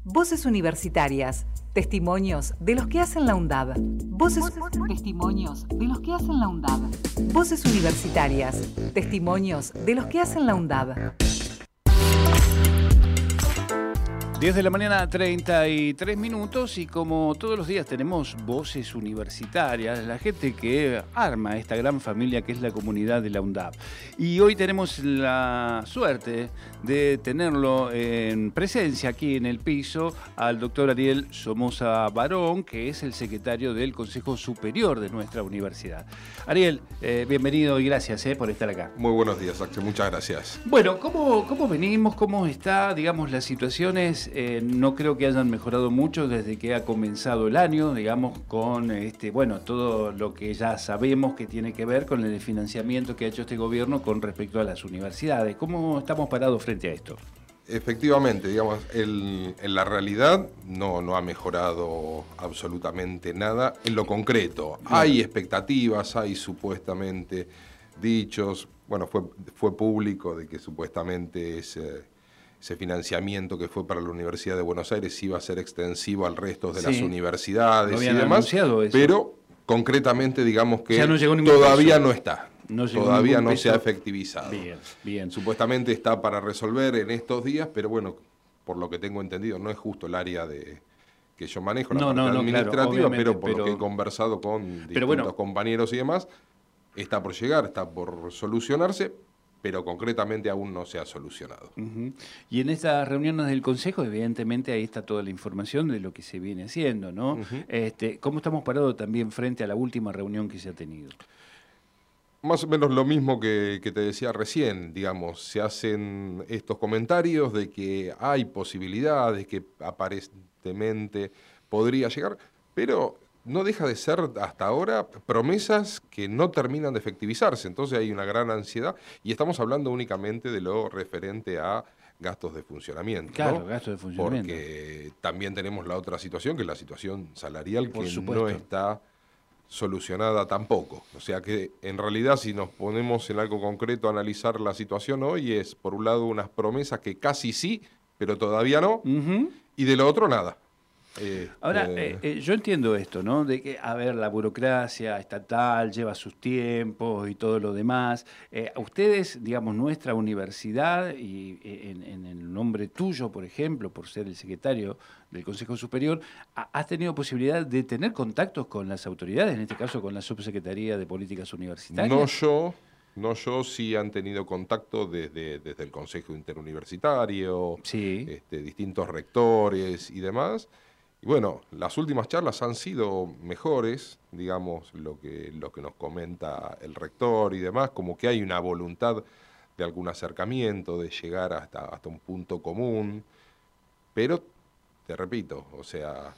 Voces universitarias, testimonios de los que hacen la UNDAB. Testimonios de los que hacen la UNDAB. Voces universitarias, testimonios de los que hacen la UNDAB. 10 de la mañana, 33 minutos, y como todos los días tenemos voces universitarias, la gente que arma esta gran familia que es la comunidad de la UNDAB. Y hoy tenemos la suerte de tenerlo en presencia aquí en el piso al doctor Ariel Somoza Barón, que es el secretario del Consejo Superior de nuestra universidad. Ariel, bienvenido y gracias por estar acá. Muy buenos días, Axel, muchas gracias. Bueno, ¿cómo venimos? ¿Cómo está, digamos, las situaciones? No creo que hayan mejorado mucho desde que ha comenzado el año, digamos, con todo lo que ya sabemos que tiene que ver con el financiamiento que ha hecho este gobierno con respecto a las universidades. ¿Cómo estamos parados frente a esto? Efectivamente, digamos, en la realidad no ha mejorado absolutamente nada en lo concreto. Claro. Hay expectativas, hay supuestamente dichos, bueno, fue público de que supuestamente ese financiamiento que fue para la Universidad de Buenos Aires iba a ser extensivo al resto de las universidades y demás, pero concretamente digamos que todavía no está. Todavía no se ha efectivizado. Bien. Supuestamente está para resolver en estos días, pero bueno, por lo que tengo entendido, no es justo el área que yo manejo, la parte administrativa, claro, pero por lo que he conversado con distintos compañeros y demás, está por llegar, está por solucionarse, pero concretamente aún no se ha solucionado. Uh-huh. Y en estas reuniones del Consejo, evidentemente, ahí está toda la información de lo que se viene haciendo, ¿no? Uh-huh. ¿Cómo estamos parados también frente a la última reunión que se ha tenido? Más o menos lo mismo que te decía recién, digamos, se hacen estos comentarios de que hay posibilidades, que aparentemente podría llegar, pero no deja de ser hasta ahora promesas que no terminan de efectivizarse. Entonces hay una gran ansiedad y estamos hablando únicamente de lo referente a gastos de funcionamiento. Claro, ¿no? Gastos de funcionamiento. Porque también tenemos la otra situación, que es la situación salarial, que no está solucionada tampoco. O sea que en realidad si nos ponemos en algo concreto a analizar la situación hoy es por un lado unas promesas que casi sí, pero todavía no, uh-huh. Y de lo otro nada. Ahora, yo entiendo esto, ¿no? De que, la burocracia estatal lleva sus tiempos y todo lo demás. Ustedes, digamos, nuestra universidad, y en el nombre tuyo, por ejemplo, por ser el secretario del Consejo Superior, ¿has tenido posibilidad de tener contactos con las autoridades, en este caso con la Subsecretaría de Políticas Universitarias? No yo, sí han tenido contacto desde el Consejo Interuniversitario, sí. Distintos rectores y demás. Y bueno, las últimas charlas han sido mejores, digamos, lo que nos comenta el rector y demás, como que hay una voluntad de algún acercamiento, de llegar hasta un punto común, pero, te repito, o sea,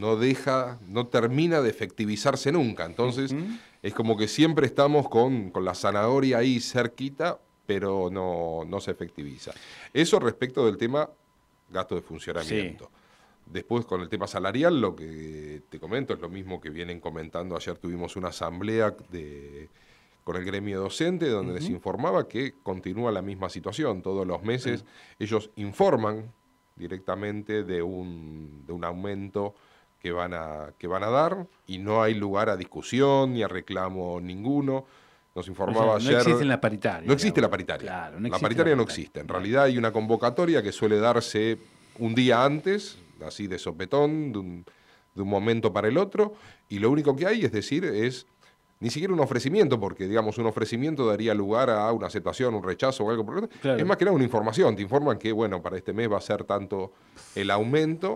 no termina de efectivizarse nunca, entonces uh-huh. Es como que siempre estamos con la zanahoria ahí cerquita, pero no se efectiviza. Eso respecto del tema gasto de funcionamiento. Sí. Después, con el tema salarial, lo que te comento es lo mismo que vienen comentando. Ayer tuvimos una asamblea con el gremio docente donde uh-huh. Les informaba que continúa la misma situación. Todos los meses ellos informan directamente de un aumento que van a dar y no hay lugar a discusión ni a reclamo ninguno. Nos informaba ayer... No existe la paritaria. No existe la paritaria. Claro, la paritaria no existe. En realidad hay una convocatoria que suele darse un día antes, así de sopetón, de un momento para el otro, y lo único que hay, es ni siquiera un ofrecimiento, porque digamos un ofrecimiento daría lugar a una aceptación, un rechazo o algo por el otro. Claro. Es más que nada una información, te informan que para este mes va a ser tanto el aumento,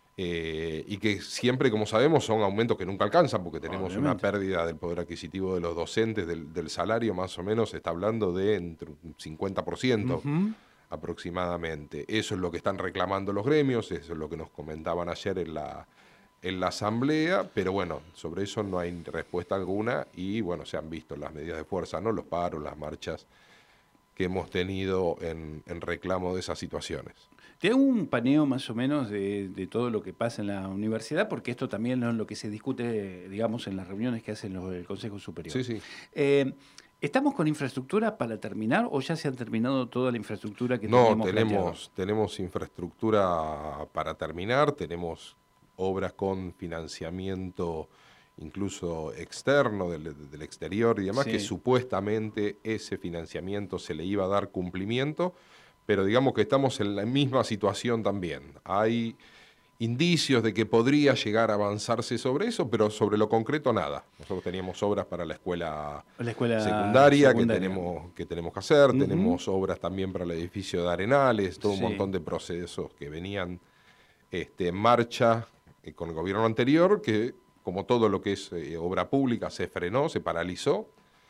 y que siempre, como sabemos, son aumentos que nunca alcanzan, porque tenemos una pérdida del poder adquisitivo de los docentes, del salario más o menos, se está hablando de entre un 50%. Uh-huh. Aproximadamente. Eso es lo que están reclamando los gremios, eso es lo que nos comentaban ayer en la asamblea, pero bueno, sobre eso no hay respuesta alguna y bueno, se han visto las medidas de fuerza, ¿no? Los paros, las marchas que hemos tenido en reclamo de esas situaciones. Te hago un paneo más o menos de todo lo que pasa en la universidad, porque esto también es lo que se discute, digamos, en las reuniones que hacen el Consejo Superior. Sí, sí. ¿Estamos con infraestructura para terminar o ya se ha terminado toda la infraestructura que No, teníamos planteado? tenemos infraestructura para terminar, tenemos obras con financiamiento incluso externo del exterior y demás, Sí. que supuestamente ese financiamiento se le iba a dar cumplimiento, pero digamos que estamos en la misma situación también. Hay indicios de que podría llegar a avanzarse sobre eso, pero sobre lo concreto nada. Nosotros teníamos obras para la escuela La escuela secundaria, secundaria. que tenemos que hacer, Ujú. tenemos obras también para el edificio de Arenales, todo un Sí. montón de procesos que venían en marcha con el gobierno anterior, que como todo lo que es obra pública se frenó, se paralizó,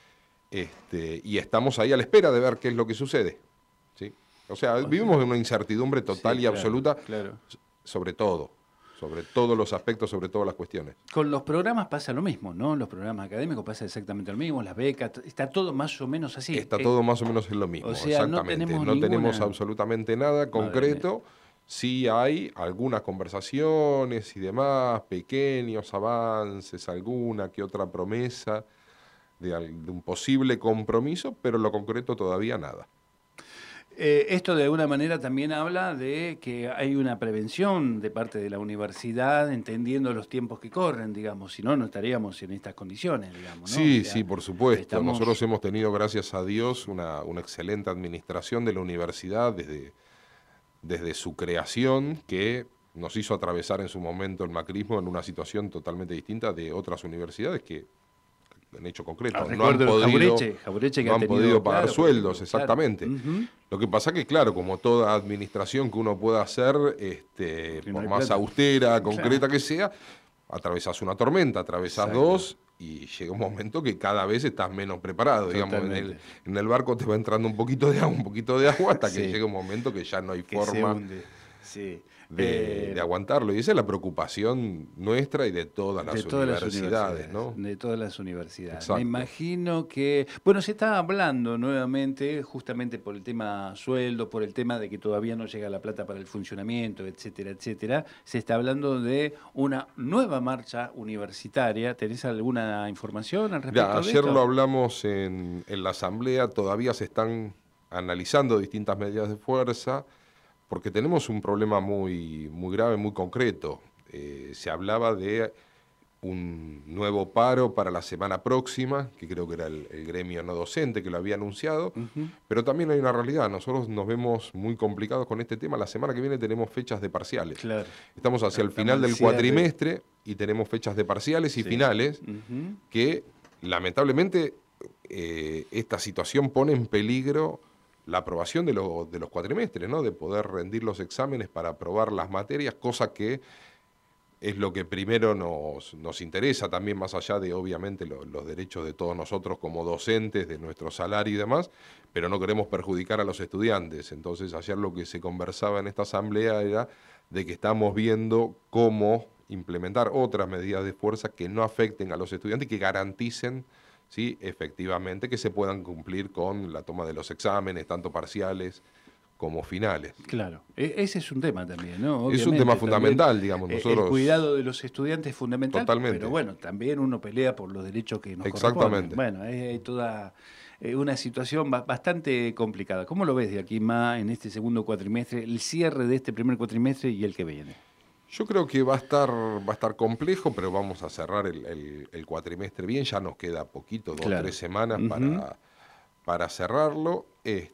y estamos ahí a la espera de ver qué es lo que sucede. ¿Sí? O sea, vivimos en una incertidumbre total Sí, y claro, absoluta claro. sobre todos los aspectos, sobre todas las cuestiones. Con los programas pasa lo mismo, ¿no? Los programas académicos pasa exactamente lo mismo, las becas, está todo más o menos así. Está todo más o menos en lo mismo, o sea, no exactamente. tenemos No tenemos ninguna- absolutamente nada Madre concreto. Sí hay algunas conversaciones y demás, pequeños avances, alguna que otra promesa de un posible compromiso, pero lo concreto todavía nada. Esto de alguna manera también habla de que hay una prevención de parte de la universidad, entendiendo los tiempos que corren, digamos, si no, no estaríamos en estas condiciones, digamos, ¿no? Sí, O sea, sí, por supuesto. estamos- Nosotros hemos tenido, gracias a Dios, una excelente administración de la universidad desde su creación, que nos hizo atravesar en su momento el macrismo en una situación totalmente distinta de otras universidades que, en hecho concreto, no han recuerdo podido, Jaureche que no ha han tenido, podido pagar claro, sueldos, claro. exactamente. Ujú. Lo que pasa que, claro, como toda administración que uno pueda hacer, Que no por hay más plata. austera, concreta Claro. que sea, atravesás una tormenta, atravesás Exacto. dos, y llega un momento que cada vez estás menos preparado. Digamos, Totalmente. en el barco te va entrando un poquito de agua, hasta que Sí. llega un momento que ya no hay Que se forma hunde. Sí. de aguantarlo. Y esa es la preocupación nuestra y de todas las De todas las universidades, ¿no? De todas las universidades. Exacto. Me imagino que, bueno, se está hablando nuevamente justamente por el tema sueldo, por el tema de que todavía no llega la plata para el funcionamiento, etcétera, etcétera. Se está hablando de una nueva marcha universitaria. ¿Tenés alguna información al respecto Mirá, de ayer esto? lo hablamos en la asamblea, todavía se están analizando distintas medidas de fuerza, porque tenemos un problema muy, muy grave, muy concreto. Se hablaba de un nuevo paro para la semana próxima, que creo que era el gremio no docente que lo había anunciado, pero también hay una realidad, nosotros nos vemos muy complicados con este tema. La semana que viene tenemos fechas de parciales. Claro. Estamos hacia el Estamos final al del cierre. cuatrimestre y tenemos fechas de parciales y Sí. finales Ujú. que lamentablemente esta situación pone en peligro la aprobación de los cuatrimestres, ¿no? De poder rendir los exámenes para aprobar las materias, cosa que es lo que primero nos interesa, también más allá de obviamente los derechos de todos nosotros como docentes, de nuestro salario y demás, pero no queremos perjudicar a los estudiantes. Entonces ayer lo que se conversaba en esta asamblea era de que estamos viendo cómo implementar otras medidas de fuerza que no afecten a los estudiantes y que garanticen, ¿sí?, efectivamente que se puedan cumplir con la toma de los exámenes, tanto parciales como finales. Claro, ese es un tema también, ¿no? Es un Obviamente, tema también, fundamental, digamos, nosotros... El cuidado de los estudiantes es fundamental, Totalmente. pero bueno, también uno pelea por los derechos que nos Exactamente. corresponden. Bueno, hay toda una situación bastante complicada. ¿Cómo lo ves de aquí más en este segundo cuatrimestre, el cierre de este primer cuatrimestre y el que viene? Yo creo que va a estar complejo, pero vamos a cerrar el cuatrimestre bien. Ya nos queda poquito, 2 o Claro. 3 semanas para cerrarlo.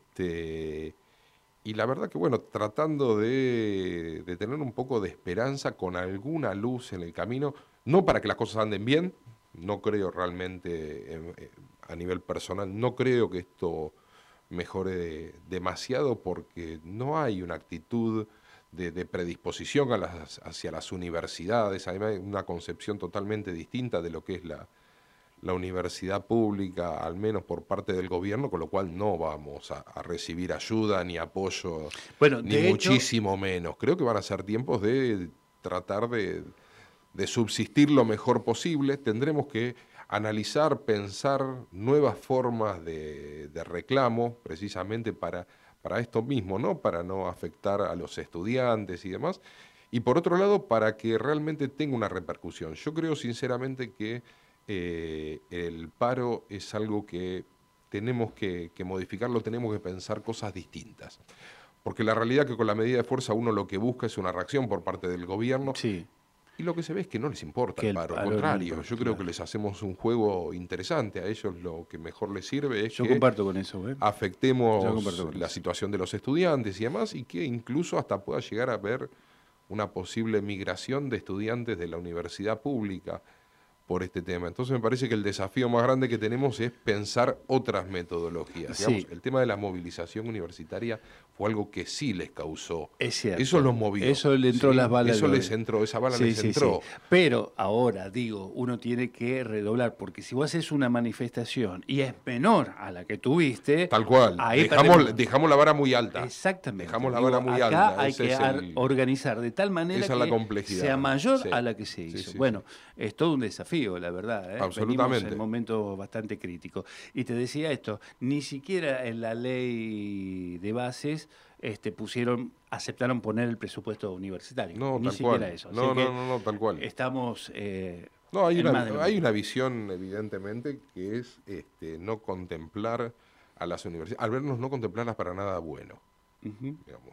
Y la verdad que, bueno, tratando de tener un poco de esperanza con alguna luz en el camino, no para que las cosas anden bien, no creo realmente, a nivel personal, no creo que esto mejore demasiado porque no hay una actitud de predisposición hacia las universidades. Además, hay una concepción totalmente distinta de lo que es la universidad pública, al menos por parte del gobierno, con lo cual no vamos a recibir ayuda ni apoyo, Bueno, ni de hecho, muchísimo menos. Creo que van a ser tiempos de tratar de subsistir lo mejor posible. Tendremos que analizar, pensar nuevas formas de reclamo, precisamente para esto mismo, ¿no? Para no afectar a los estudiantes y demás. Y por otro lado, para que realmente tenga una repercusión. Yo creo sinceramente que el paro es algo que tenemos que modificarlo, tenemos que pensar cosas distintas. Porque la realidad es que con la medida de fuerza uno lo que busca es una reacción por parte del gobierno. Sí. Y lo que se ve es que no les importa el paro, al no contrario, importa, yo creo que les hacemos un juego interesante, a ellos lo que mejor les sirve es Yo que comparto con eso, afectemos la situación de los estudiantes y demás, y que incluso hasta pueda llegar a haber una posible migración de estudiantes de la universidad pública por este tema. Entonces me parece que el desafío más grande que tenemos es pensar otras metodologías. Sí. Digamos, el tema de la movilización universitaria fue algo que sí les causó. Es cierto. Eso los movió. Eso le entró las balas. Eso les entró, esa bala les entró. Sí. Pero ahora, digo, uno tiene que redoblar, porque si vos haces una manifestación y es menor a la que tuviste... Tal cual. Ahí dejamos la vara muy alta. Exactamente. Dejamos la vara muy acá alta. hay que organizar de tal manera esa es la que complejidad. sea mayor a la que se hizo. Sí, bueno, es todo un desafío, la verdad. Absolutamente. Venimos en momentos bastante críticos. Y te decía esto, ni siquiera en la ley de bases aceptaron poner el presupuesto universitario. No, ni tal siquiera cual. eso. No, tal cual. Estamos... no, hay una visión, evidentemente, que es no contemplar a las universidades, al vernos no contemplarlas para nada bueno, digamos.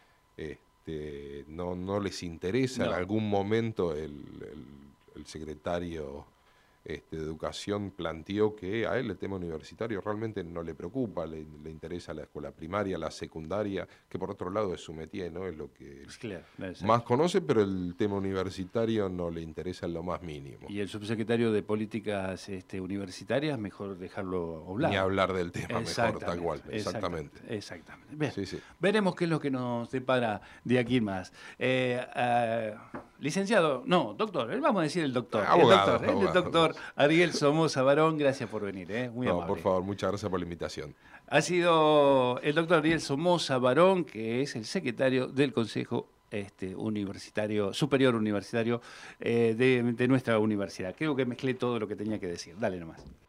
No les interesa. En algún momento el secretario de Educación planteó que a él el tema universitario realmente no le preocupa, le interesa la escuela primaria, la secundaria, que por otro lado es su métier, ¿no? Es lo que más conoce, pero el tema universitario no le interesa en lo más mínimo. Y el subsecretario de Políticas Universitarias, mejor dejarlo hablar. Ni hablar del tema, mejor, tal cual, exactamente. Exactamente. Bien, sí. Veremos qué es lo que nos depara de aquí en más. Licenciado, no, doctor, vamos a decir el doctor. Abogado, el doctor Ariel Somoza Barón, gracias por venir, muy amable. Por favor, muchas gracias por la invitación. Ha sido el doctor Ariel Somoza Barón, que es el secretario del Consejo Universitario, Superior Universitario de nuestra universidad. Creo que mezclé todo lo que tenía que decir. Dale nomás.